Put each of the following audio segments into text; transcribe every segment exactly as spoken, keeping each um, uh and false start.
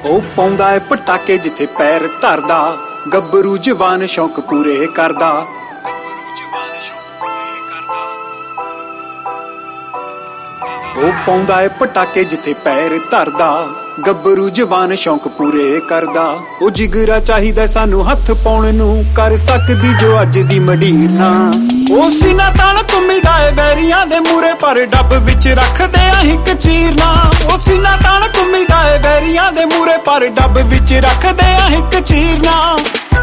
ਉਹ ਪਾਉਂਦਾ ਏ ਪਟਾਕੇ ਜਿੱਥੇ ਪੈਰ ਧਰਦਾ, ਗੱਭਰੂ ਜਵਾਨ ਸ਼ੌਕ ਪੂਰੇ ਕਰਦਾ। ਉਹ ਪਾਉਂਦਾ ਏ ਪਟਾਕੇ ਜਿੱਥੇ ਪੈਰ ਧਰਦਾ, ਗੱਭਰੂ ਜਵਾਨ ਸ਼ੌਕ ਪੂਰੇ ਕਰਦਾ। ਉਹ ਜਿਗਰਾ ਚਾਹੀਦਾ ਸਾਨੂੰ ਹੱਥ ਪਾਉਣ ਨੂੰ, ਕਰ ਸਕਦੀ ਜੋ ਅੱਜ ਦੀ ਮੰਡੀਰ ਨਾ। ਉਹ ਸੀਨਾ ਤਾਣ ਘੁੰਮੀਦਾ ਏ ਵੈਰੀਆਂ ਦੇ ਮੂਰੇ, ਪਰ ਡੱਬ ਵਿੱਚ ਰੱਖਦੇ ਆ ਇੱਕ ਚੀਰਨਾ। ਉਹ ਸੀਨਾ ਤਾਣ ਘੁੰਮੀਦਾ ਏ ਵੈਰੀਆਂ ਦੇ ਮੂਰੇ, ਪਰ ਡੱਬ ਵਿੱਚ ਰੱਖਦੇ ਆ ਇੱਕ ਚੀਰਨਾ।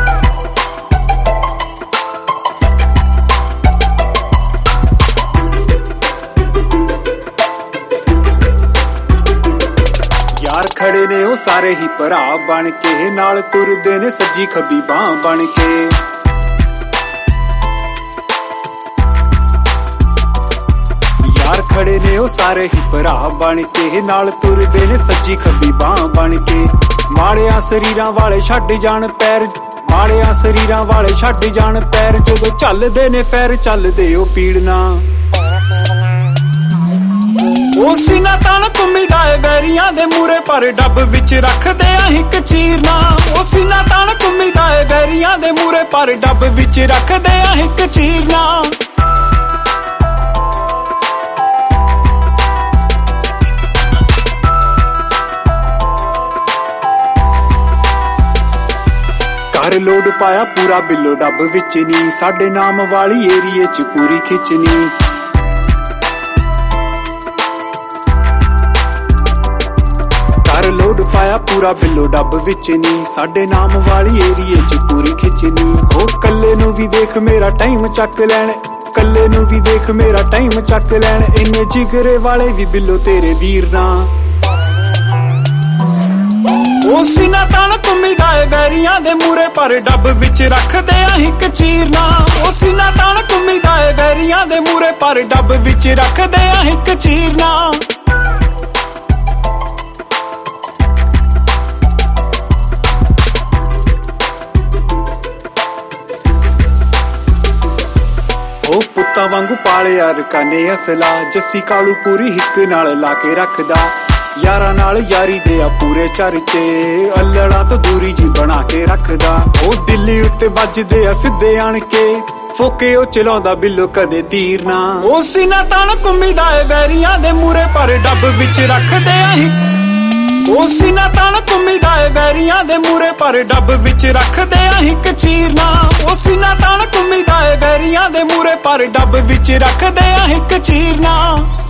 ਯਾਰ ਖੜੇ ਨੇ ਉਹ ਸਾਰੇ ਹੀ ਭਰਾ ਬਣ ਕੇ, ਨਾਲ ਤੁਰਦੇ ਨੇ ਸੱਜੀ ਖੱਬੀ ਬਾਂਹ ਬਣ ਕੇ। ਯਾਰ ਖੜੇ ਨੇ ਉਹ ਸਾਰੇ ਹੀ ਭਰਾ ਬਣ ਕੇ, ਨਾਲ ਤੁਰਦੇ ਨੇ ਸੱਜੀ ਖੱਬੀ ਬਾਂਹ ਬਣ ਕੇ। ਮਾੜਿਆਂ ਸਰੀਰਾਂ ਵਾਲੇ ਛੱਡ ਜਾਣ ਪੈਰ, ਮਾੜਿਆਂ ਸਰੀਰਾਂ ਵਾਲੇ ਛੱਡ ਜਾਣ ਪੈਰ, ਜਦੋਂ ਚੱਲਦੇ ਨੇ ਫੈਰ ਚੱਲਦੇ ਉਹ ਪੀੜਨਾ। ਉਹ ਸੀਨਾ ਤਾਣ ਘੁੰਮੀਦਾ ਏ ਵੈਰੀਆਂ ਦੇ ਮੂਰੇ, ਪਰ ਡੱਬ ਵਿੱਚ ਰੱਖਦੇ ਆ ਇੱਕ ਚੀਰਨਾ। ਉਹ ਸੀਨਾ ਤਾਣ ਘੁੰਮੀਦਾ ਏ ਵੈਰੀਆਂ ਦੇ ਮੂਰੇ, ਪਰ ਡੱਬ ਵਿੱਚ ਰੱਖਦੇ ਆ ਇੱਕ ਚੀਰਨਾ। ਘਰ ਲੋਡ ਪਾਇਆ ਪੂਰਾ ਬਿੱਲੋ ਡੱਬ ਵਿੱਚ ਨੀ, ਸਾਡੇ ਨਾਮ ਵਾਲੀ ਏਰੀਏ ਚ ਪੂਰੀ ਖਿੱਚਣੀ। ਲੋਡ ਪਾਇਆ ਪੂਰਾ ਬਿੱਲੋ ਡੱਬ ਵਿੱਚ ਨੀ, ਸਾਡੇ ਨਾਮ ਵਾਲੀ ਏਰੀਏ ਚ ਪੂਰੀ ਖਿੱਚਣੀ। ਉਹ ਕੱਲੇ ਨੂੰ ਵੀ ਦੇਖ ਮੇਰਾ ਟਾਈਮ ਚੱਕ ਲੈਣ, ਕੱਲੇ ਨੂੰ ਵੀ ਦੇਖ ਮੇਰਾ ਟਾਈਮ ਚੱਕ ਲੈਣ, ਇੰਨੇ ਜਿਗਰੇ ਵਾਲੇ ਵੀ ਬਿੱਲੋ ਤੇਰੇ ਵੀਰ ਨਾ। ਉਹ ਸੀਨਾ ਤਾਣ ਘੁੰਮੀਦਾ ਏ ਵੈਰੀਆਂ ਦੇ ਮੂਰੇ, ਪਰ ਡੱਬ ਵਿੱਚ ਰੱਖਦੇ ਆ ਇੱਕ ਚੀਰਨਾ। ਉਹ ਸੀਨਾ ਤਾਣ ਘੁੰਮੀਦਾ ਏ ਵੈਰੀਆਂ ਦੇ ਮੂਰੇ, ਪਰ ਡੱਬ ਵਿੱਚ ਰੱਖਦੇ ਆ ਇੱਕ ਚੀਰਨਾ। ਉਹ ਪੁੱਤਾਂ ਵਾਂਗੂ ਪਾਲਿਆ ਰਕਾਨੇ ਅਸਲਾ, ਜੱਸੀ ਕਾਲੂ ਪੂਰੀ ਹਿੱਕ ਨਾਲ ਲਾ ਕੇ ਰੱਖਦਾ। ਯਾਰਾਂ ਨਾਲ ਯਾਰੀ ਦੇ ਆ ਪੂਰੇ ਚਰਚੇ, ਅਲੜਾ ਤੋਂ ਦੂਰੀ ਜੀ ਬਣਾ ਕੇ ਰੱਖਦਾ। ਉਹ ਦਿੱਲੀ ਉੱਤੇ ਵੱਜਦੇ ਆ ਸਿੱਧੇ ਆਣ ਕੇ, ਫੋਕੇ ਉਹ ਚਲਾਉਂਦਾ ਬਿੱਲੋ ਕਦੇ ਤੀਰ ਨਾ। ਉਹ ਸੀਨਾ ਤਾਣ ਘੁੰਮੀਦਾ ਏ ਵੈਰੀਆਂ ਦੇ ਮੂਰੇ, ਪਰ ਡੱਬ ਵਿੱਚ ਰੱਖਦੇ ਆ ਇੱਕ। ਉਹ ਸੀਨਾ ਤਾਣ ਘੁੰਮੀਦਾ ਏ ਵੈਰੀਆਂ ਦੇ ਮੂਰੇ, ਪਰ ਡੱਬ ਵਿੱਚ ਰੱਖਦੇ ਆ ਇੱਕ ਚੀਰਨਾ। ਉਹ ਸੀਨਾ ਤਾਣ ਘੁੰਮੀਦਾ ਏ ਵੈਰੀਆਂ ਦੇ ਮੂਰੇ, ਪਰ ਡੱਬ ਵਿੱਚ ਰੱਖਦੇ ਆ ਇੱਕ ਚੀਰਨਾ।